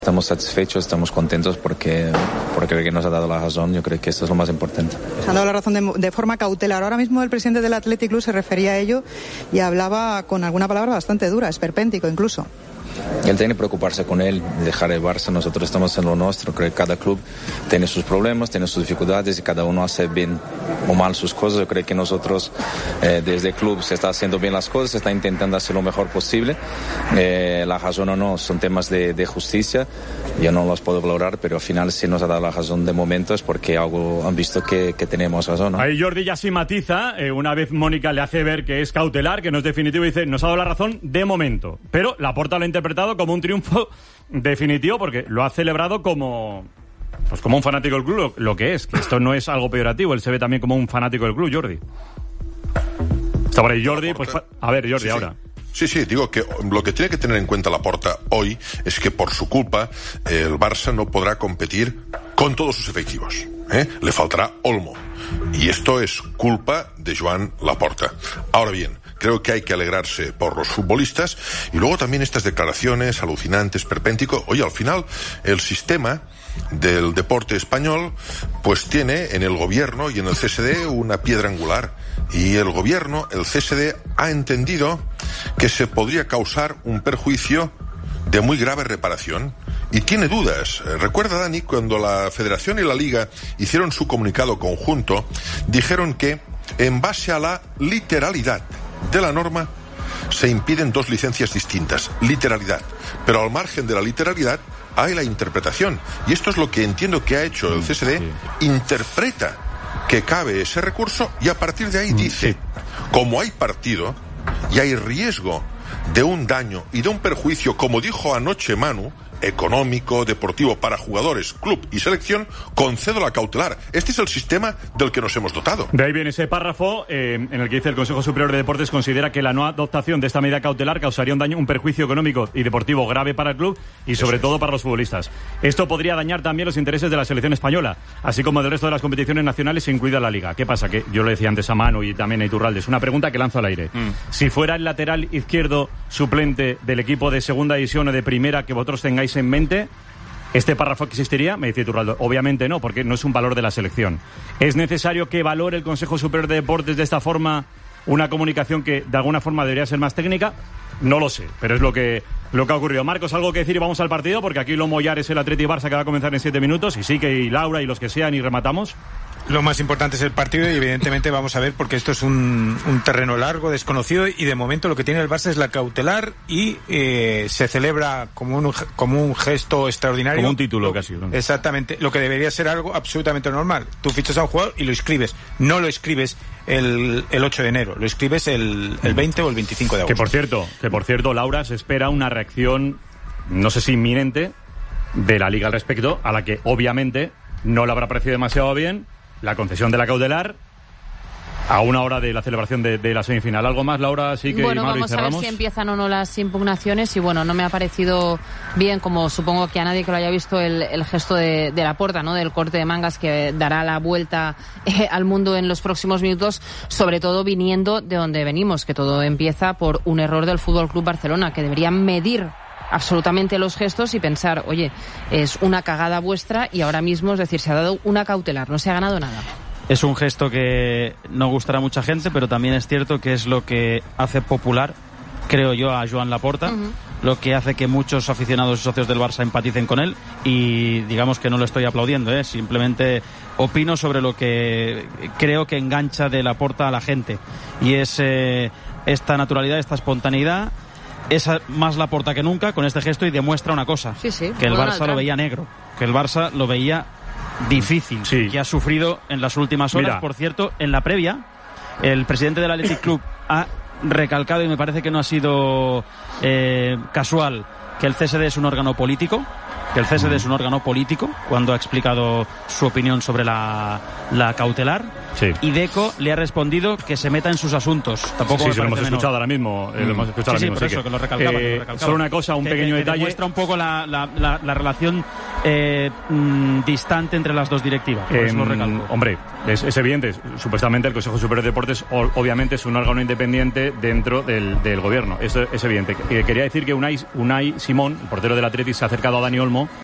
Estamos satisfechos, estamos contentos porque creo que nos ha dado la razón. Yo creo que esto es lo más importante. Se ha dado la razón de forma cautelar. Ahora mismo el presidente del Athletic Club se refería a ello y hablaba con alguna palabra bastante dura, esperpéntico incluso. Él tiene que preocuparse con él, dejar el Barça. Nosotros estamos en lo nuestro. Creo que cada club tiene sus problemas, tiene sus dificultades y cada uno hace bien o mal sus cosas. Yo creo que nosotros desde el club se está haciendo bien las cosas, se está intentando hacer lo mejor posible. La razón o no son temas de justicia. Yo no los puedo valorar, pero al final si nos ha dado la razón de momento es porque algo han visto que tenemos razón, ¿no? Ahí Jordi ya sí matiza. Una vez Mónica le hace ver que es cautelar, que no es definitivo, y dice, nos ha dado la razón de momento. Pero Laporta lo ha interpretado como un triunfo definitivo porque lo ha celebrado como un fanático del club, lo que es, que esto no es algo peyorativo, él se ve también como un fanático del club. Jordi. Está por ahí Jordi, pues a ver Jordi, sí, ahora. Sí, digo que lo que tiene que tener en cuenta Laporta hoy es que por su culpa el Barça no podrá competir con todos sus efectivos. Le faltará Olmo. Y esto es culpa de Joan Laporta. Ahora bien, creo que hay que alegrarse por los futbolistas y luego también estas declaraciones alucinantes, esperpéntico. Oye, al final el sistema del deporte español pues tiene en el gobierno y en el CSD una piedra angular, y el gobierno, el CSD, ha entendido que se podría causar un perjuicio de muy grave reparación y tiene dudas. Recuerda, Dani, cuando la Federación y la Liga hicieron su comunicado conjunto, dijeron que en base a la literalidad de la norma se impiden dos licencias distintas, literalidad, pero al margen de la literalidad hay la interpretación, y esto es lo que entiendo que ha hecho el CSD. Interpreta que cabe ese recurso y a partir de ahí dice, como hay partido y hay riesgo de un daño y de un perjuicio, como dijo anoche Manu, económico, deportivo, para jugadores, club y selección, concedo la cautelar. Este es el sistema del que nos hemos dotado. De ahí viene ese párrafo en el que dice: el Consejo Superior de Deportes considera que la no adoptación de esta medida cautelar causaría un perjuicio económico y deportivo grave para el club y sobre todo para los futbolistas. Esto podría dañar también los intereses de la selección española, así como del resto de las competiciones nacionales, incluida la Liga. ¿Qué pasa? Que yo lo decía antes a Manu y también a Iturralde, es una pregunta que lanzo al aire. Si fuera el lateral izquierdo suplente del equipo de segunda división o de primera que vosotros tengáis en mente, ¿este párrafo existiría? Me dice Iturralde, obviamente no, porque no es un valor de la selección. ¿Es necesario que valore el Consejo Superior de Deportes de esta forma una comunicación que de alguna forma debería ser más técnica? No lo sé, pero es lo que ha ocurrido. Marcos, ¿algo que decir y vamos al partido? Porque aquí lo mollar es el Atleti Barça que va a comenzar en 7 minutos, y sí que y Laura y los que sean, y rematamos. Lo más importante es el partido y evidentemente vamos a ver, porque esto es un terreno largo, desconocido, y de momento lo que tiene el Barça es la cautelar y se celebra como un gesto extraordinario. Como un título casi, ¿no? Exactamente, lo que debería ser algo absolutamente normal. Tú fichas a un jugador y lo inscribes. No lo escribes el 8 de enero, lo escribes el 20 o el 25 de agosto. Que por cierto, Laura, se espera una reacción, no sé si inminente, de la Liga al respecto, a la que obviamente no le habrá parecido demasiado bien la concesión de la cautelar a una hora de la celebración de la semifinal. ¿Algo más, Laura? Sí que bueno, vamos a ver si empiezan o no las impugnaciones, y bueno, no me ha parecido bien, como supongo que a nadie que lo haya visto, el gesto de Laporta, ¿no? Del corte de mangas que dará la vuelta al mundo en los próximos minutos, sobre todo viniendo de donde venimos, que todo empieza por un error del Fútbol Club Barcelona, que deberían medir absolutamente los gestos y pensar, oye, es una cagada vuestra, y ahora mismo, es decir, se ha dado una cautelar, no se ha ganado nada. Es un gesto que no gustará a mucha gente, pero también es cierto que es lo que hace popular, creo yo, a Joan Laporta, lo que hace que muchos aficionados y socios del Barça empaticen con él, y digamos que no lo estoy aplaudiendo, simplemente opino sobre lo que creo que engancha de Laporta a la gente, y es esta naturalidad, esta espontaneidad. Es más Laporta que nunca con este gesto, y demuestra una cosa, que el Barça lo veía negro, que el Barça lo veía difícil, que ha sufrido en las últimas horas. Por cierto, en la previa, el presidente del Athletic Club ha recalcado, y me parece que no ha sido casual, que el CSD es un órgano político, cuando ha explicado su opinión sobre la cautelar. Y Deco le ha respondido que se meta en sus asuntos. Tampoco lo hemos escuchado ahora mismo. Por eso que lo recalcaba. Solo una cosa, un pequeño detalle. Demuestra un poco la relación distante entre las dos directivas. Por eso lo recalco. Hombre, es evidente. Supuestamente el Consejo Superior de Deportes obviamente es un órgano independiente dentro del gobierno. Eso es evidente. Quería decir que Unai Simón, el portero del Athletic, se ha acercado a Dani Olmo